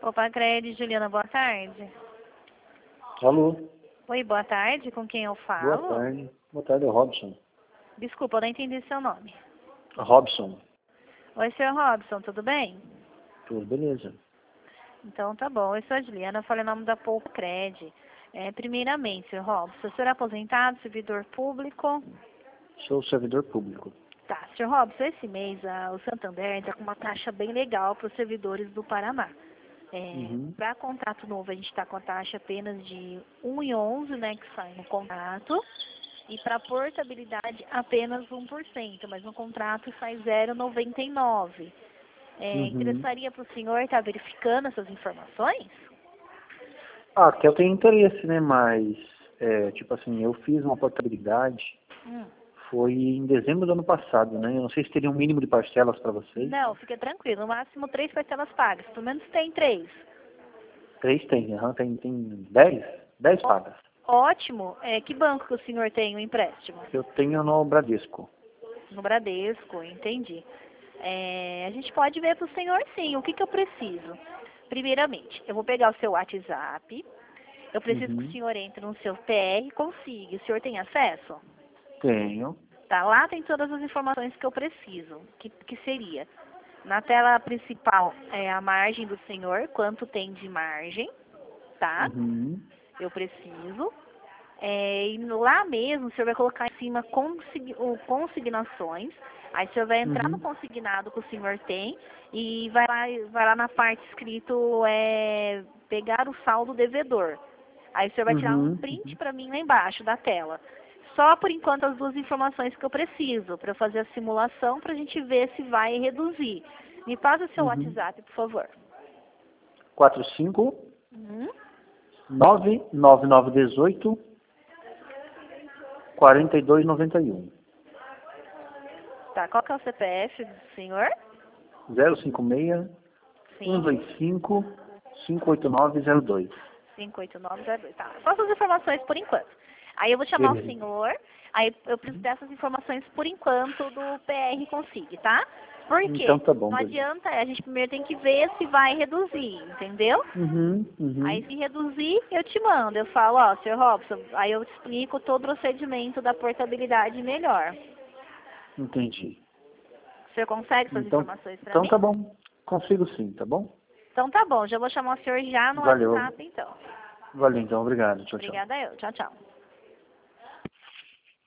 Opa, Crede, Juliana, boa tarde. Alô, Oi, boa tarde, com quem eu boa falo? tarde. Boa tarde, é o Robson. Desculpa, eu não entendi seu nome. Robson, Oi, senhor Robson, tudo bem? tudo beleza? Então tá bom, eu sou a Juliana, eu falei o nome da Poupa Crede. Primeiramente, senhor Robson, o senhor é aposentado, servidor público? Sou servidor público. Tá, senhor Robson, esse mês o Santander está com uma taxa bem legal para os servidores do Paraná. Uhum. Para contrato novo, a gente está com a taxa apenas de 1,11, né, que sai no contrato. E para portabilidade, apenas 1%, mas no contrato sai 0,99. Uhum. Interessaria para o senhor estar verificando essas informações? Que eu tenho interesse, né? Mas, tipo assim, eu fiz uma portabilidade, foi em dezembro do ano passado, né? Eu não sei se teria um mínimo de parcelas para vocês. Não, fica tranquilo. No máximo 3 parcelas pagas. Pelo menos tem 3. 3 tem, tem 10? 10 pagas. Ótimo. Que banco que o senhor tem o empréstimo? Eu tenho no Bradesco. No Bradesco, entendi. A gente pode ver para o senhor sim. O que eu preciso? Primeiramente, eu vou pegar o seu WhatsApp. Eu preciso que o Uhum. senhor entre no seu PR e consiga. O senhor tem acesso? Tenho. Tá, lá tem todas as informações que eu preciso. Que seria? Na tela principal é a margem do senhor, quanto tem de margem, tá? Uhum. Eu preciso. E lá mesmo, o senhor vai colocar em cima consignações. Aí o senhor vai entrar no Uhum. consignado que o senhor tem e vai lá na parte escrito pegar o saldo devedor. Aí o senhor vai tirar um Uhum. print para mim lá embaixo da tela. Só por enquanto as duas informações que eu preciso para fazer a simulação para a gente ver se vai reduzir. Me passa o seu Uhum. WhatsApp, por favor. 45 Uhum. 99918 4291 Tá, qual que é o CPF do senhor? 056 Sim. 125 58902. 58902. Tá. Só essas informações por enquanto. Aí eu vou chamar o Beleza. senhor, aí eu preciso dessas informações por enquanto do PR Consigue, tá? Por Então quê? tá bom, Não beleza. adianta, a gente primeiro tem que ver se vai reduzir, entendeu? Aí Uhum. se reduzir, eu te mando. Eu falo, ó, senhor Robson, aí eu te explico todo o procedimento da portabilidade melhor. Entendi. O senhor consegue essas Então, informações pra então mim? tá bom. Consigo sim, tá bom? Então tá bom, já vou chamar o senhor já no Valeu. WhatsApp então. Valeu então, obrigado. Tchau, tchau. Obrigada eu. Tchau, tchau.